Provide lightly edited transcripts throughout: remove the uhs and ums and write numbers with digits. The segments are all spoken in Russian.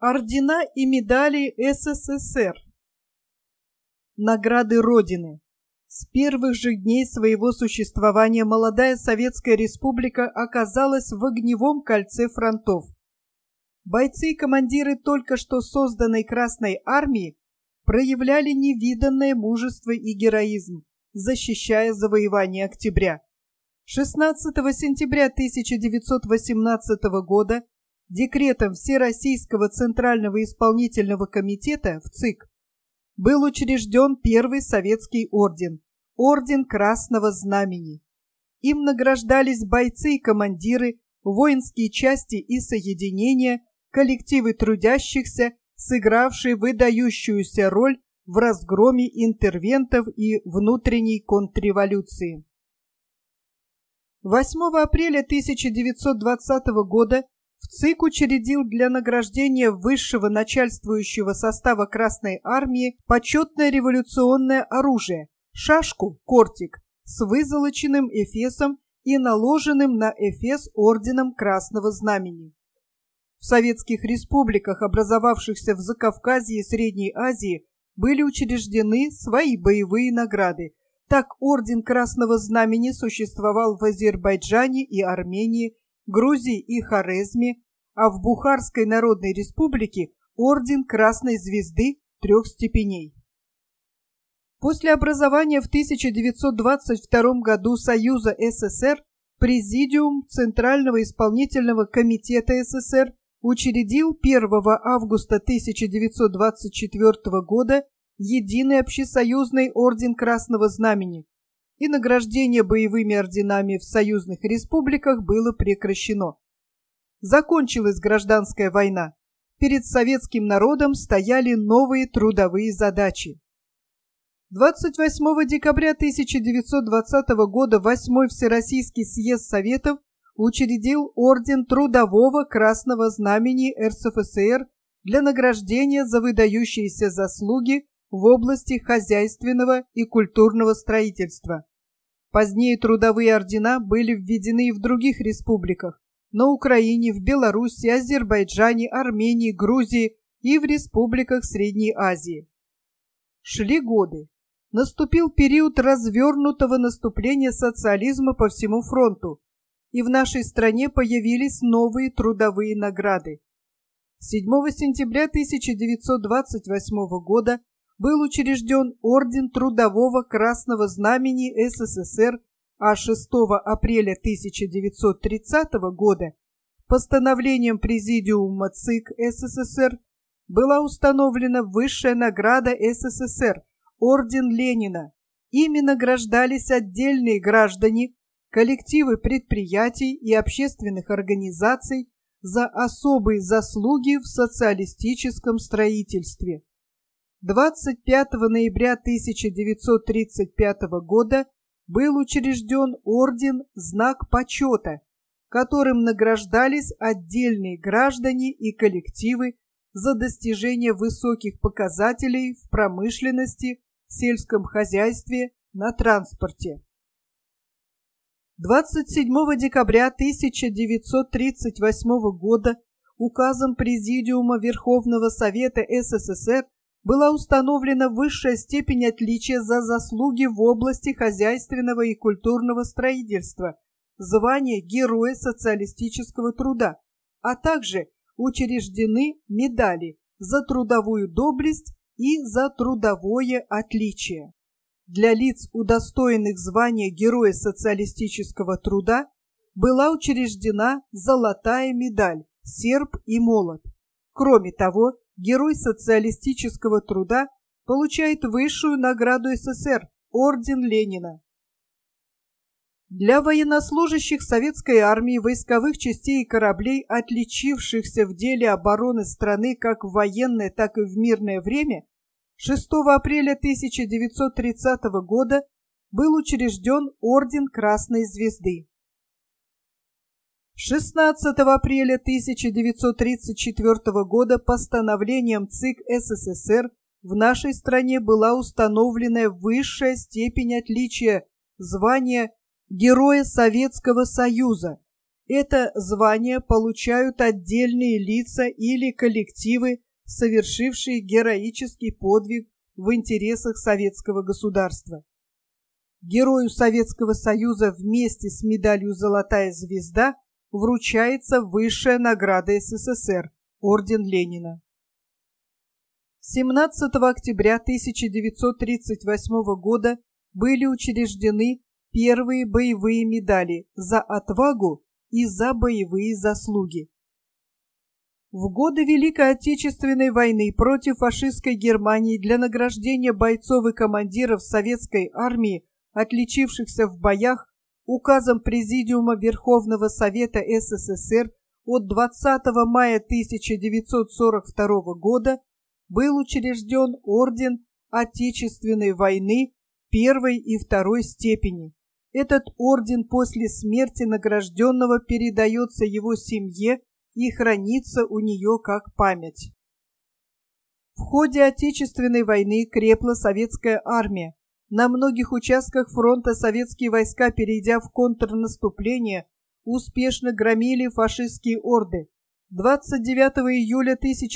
Ордена и медали СССР. Награды Родины. С первых же дней своего существования молодая Советская Республика оказалась в огневом кольце фронтов. Бойцы и командиры только что созданной Красной Армии проявляли невиданное мужество и героизм, защищая завоевание октября. 16 сентября 1918 года декретом Всероссийского Центрального Исполнительного Комитета ВЦИК был учрежден первый советский орден – Орден Красного Знамени. Им награждались бойцы и командиры, воинские части и соединения, коллективы трудящихся, сыгравшие выдающуюся роль в разгроме интервентов и внутренней контрреволюции. 8 апреля 1920 года ВЦИК учредил для награждения высшего начальствующего состава Красной Армии почетное революционное оружие – шашку «Кортик» с вызолоченным эфесом и наложенным на эфес орденом Красного Знамени. В советских республиках, образовавшихся в Закавказье и Средней Азии, были учреждены свои боевые награды. Так орден Красного Знамени существовал в Азербайджане и Армении, Грузии и Хорезме, а в Бухарской Народной Республике орден Красной Звезды 3 степеней. После образования в 1922 году Союза СССР Президиум Центрального Исполнительного Комитета СССР учредил 1 августа 1924 года Единый общесоюзный орден Красного Знамени, и награждение боевыми орденами в союзных республиках было прекращено. Закончилась гражданская война. Перед советским народом стояли новые трудовые задачи. 28 декабря 1920 года 8-й Всероссийский съезд Советов учредил Орден Трудового Красного Знамени РСФСР для награждения за выдающиеся заслуги в области хозяйственного и культурного строительства. Позднее трудовые ордена были введены и в других республиках – на Украине, в Беларуси, Азербайджане, Армении, Грузии и в республиках Средней Азии. Шли годы. Наступил период развернутого наступления социализма по всему фронту, и в нашей стране появились новые трудовые награды. 7 сентября 1928 года был учрежден Орден Трудового Красного Знамени СССР, а 6 апреля 1930 года постановлением Президиума ЦИК СССР была установлена высшая награда СССР – Орден Ленина. Ими награждались отдельные граждане, коллективы предприятий и общественных организаций за особые заслуги в социалистическом строительстве. 25 ноября 1935 года был учрежден орден «Знак почета», которым награждались отдельные граждане и коллективы за достижение высоких показателей в промышленности, сельском хозяйстве, на транспорте. 27 декабря 1938 года указом Президиума Верховного Совета СССР была установлена высшая степень отличия за заслуги в области хозяйственного и культурного строительства, звание Героя социалистического труда, а также учреждены медали за трудовую доблесть и за трудовое отличие. Для лиц, удостоенных звания Героя социалистического труда, была учреждена золотая медаль «Серп и молот». Кроме того, Герой социалистического труда получает высшую награду СССР – Орден Ленина. Для военнослужащих Советской армии, войсковых частей и кораблей, отличившихся в деле обороны страны как в военное, так и в мирное время, 6 апреля 1930 года был учрежден Орден Красной Звезды. 16 апреля 1934 года постановлением ЦИК СССР в нашей стране была установлена высшая степень отличия – звание Героя Советского Союза. Это звание получают отдельные лица или коллективы, совершившие героический подвиг в интересах советского государства. Герою Советского Союза вместе с медалью «Золотая звезда» вручается высшая награда СССР – орден Ленина. 17 октября 1938 года были учреждены первые боевые медали за отвагу и за боевые заслуги. В годы Великой Отечественной войны против фашистской Германии для награждения бойцов и командиров советской армии, отличившихся в боях, указом Президиума Верховного Совета СССР от 20 мая 1942 года был учрежден орден Отечественной войны первой и второй степени. Этот орден после смерти награжденного передается его семье и хранится у нее как память. В ходе Отечественной войны крепла советская армия. На многих участках фронта советские войска, перейдя в контрнаступление, успешно громили фашистские орды. 29 июля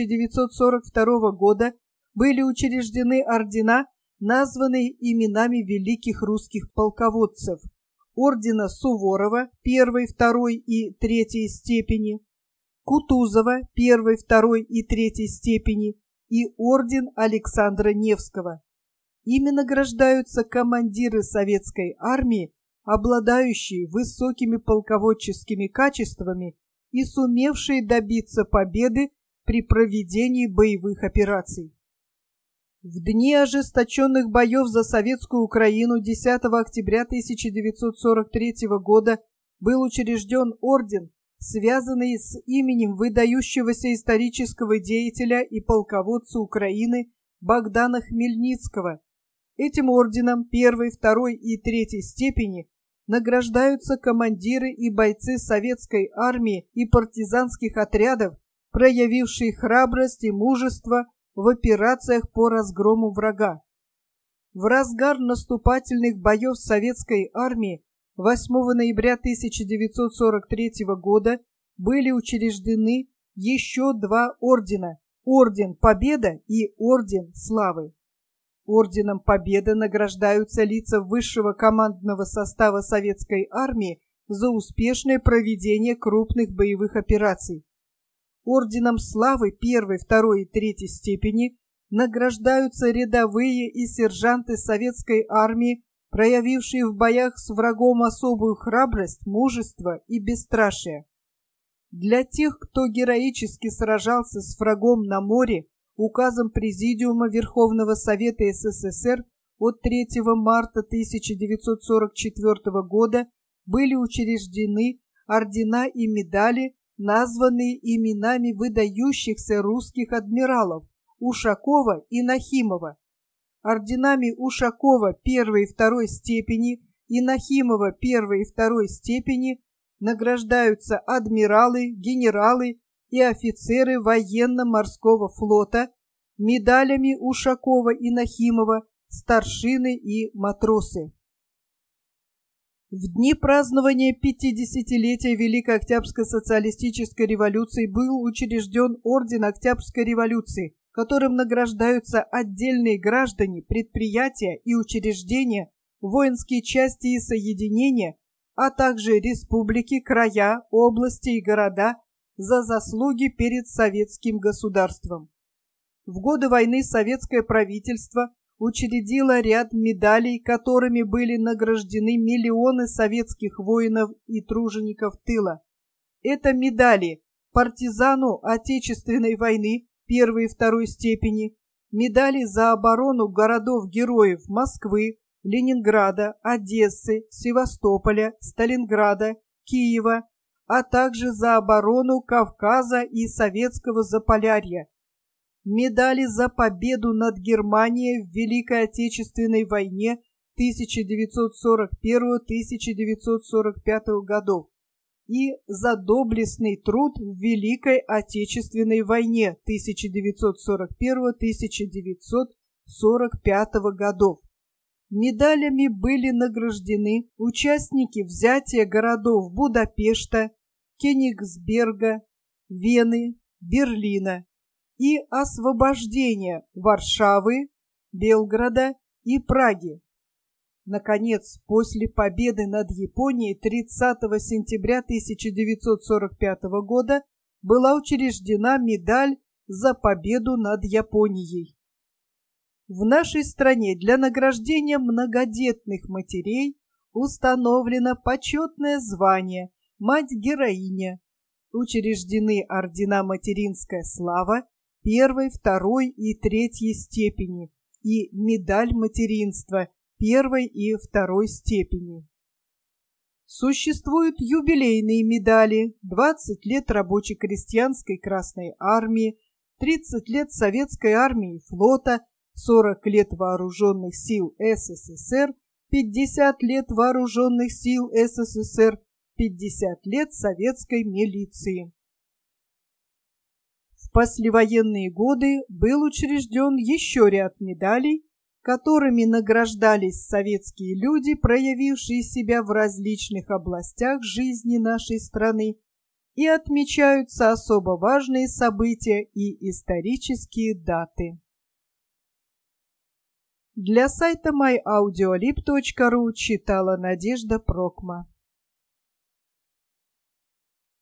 1942 года были учреждены ордена, названные именами великих русских полководцев: ордена Суворова первой, второй и третьей степени, Кутузова первой, второй и третьей степени и орден Александра Невского. Ими награждаются командиры советской армии, обладающие высокими полководческими качествами и сумевшие добиться победы при проведении боевых операций. В дни ожесточенных боев за советскую Украину 10 октября 1943 года был учрежден орден, связанный с именем выдающегося исторического деятеля и полководца Украины Богдана Хмельницкого. Этим орденом первой, второй и третьей степени награждаются командиры и бойцы советской армии и партизанских отрядов, проявившие храбрость и мужество в операциях по разгрому врага. В разгар наступательных боев советской армии 8 ноября 1943 года были учреждены еще два ордена – Орден Победы и Орден Славы. Орденом Победы награждаются лица высшего командного состава советской армии за успешное проведение крупных боевых операций. Орденом Славы первой, второй и третьей степени награждаются рядовые и сержанты советской армии, проявившие в боях с врагом особую храбрость, мужество и бесстрашие. Для тех, кто героически сражался с врагом на море, указом Президиума Верховного Совета СССР от 3 марта 1944 года были учреждены ордена и медали, названные именами выдающихся русских адмиралов Ушакова и Нахимова. Орденами Ушакова первой и второй степени и Нахимова первой и второй степени награждаются адмиралы, генералы и офицеры военно-морского флота, медалями Ушакова и Нахимова старшины и матросы. В дни празднования 50-летия Великой Октябрьской социалистической революции был учрежден Орден Октябрьской революции, которым награждаются отдельные граждане, предприятия и учреждения, воинские части и соединения, а также республики, края, области и города за заслуги перед советским государством. В годы войны советское правительство учредило ряд медалей, которыми были награждены миллионы советских воинов и тружеников тыла. Это медали партизану Отечественной войны первой и второй степени, медали за оборону городов-героев Москвы, Ленинграда, Одессы, Севастополя, Сталинграда, Киева, а также за оборону Кавказа и Советского Заполярья. Медали за победу над Германией в Великой Отечественной войне 1941-1945 годов и за доблестный труд в Великой Отечественной войне 1941-1945 годов. Медалями были награждены участники взятия городов Будапешта, Кёнигсберга, Вены, Берлина и освобождения Варшавы, Белграда и Праги. Наконец, после победы над Японией 30 сентября 1945 года была учреждена медаль за победу над Японией. В нашей стране для награждения многодетных матерей установлено почетное звание «Мать-героиня». Учреждены ордена «Материнская слава» первой, второй и третьей степени и медаль материнства первой и второй степени. Существуют юбилейные медали: 20 лет рабоче-крестьянской Красной армии, 30 лет Советской армии и флота, 40 лет Вооруженных сил СССР, 50 лет Вооруженных сил СССР, 50 лет советской милиции. В послевоенные годы был учрежден еще ряд медалей, которыми награждались советские люди, проявившие себя в различных областях жизни нашей страны, и отмечаются особо важные события и исторические даты. Для сайта myaudiolib.ru читала Надежда Прокма.